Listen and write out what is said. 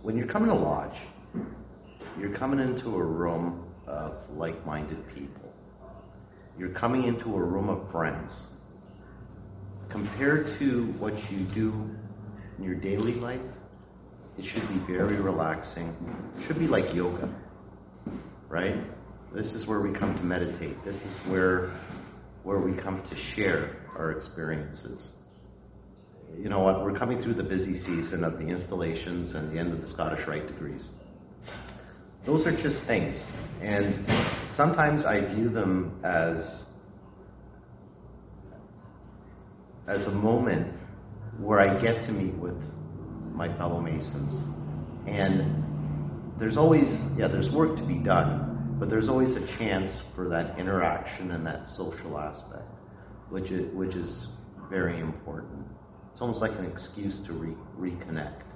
when you're coming to lodge, you're coming into a room of like-minded people. You're coming into a room of friends. Compared to what you do in your daily life, it should be very relaxing. It should be like yoga, right? This is where we come to meditate. This is where we come to share our experiences. You know what? We're coming through the busy season of the installations and the end of the Scottish Rite degrees. Those are just things. And sometimes I view them as a moment where I get to meet with my fellow Masons. And there's always, there's work to be done, but there's always a chance for that interaction and that social aspect, which is very important. It's almost like an excuse to reconnect.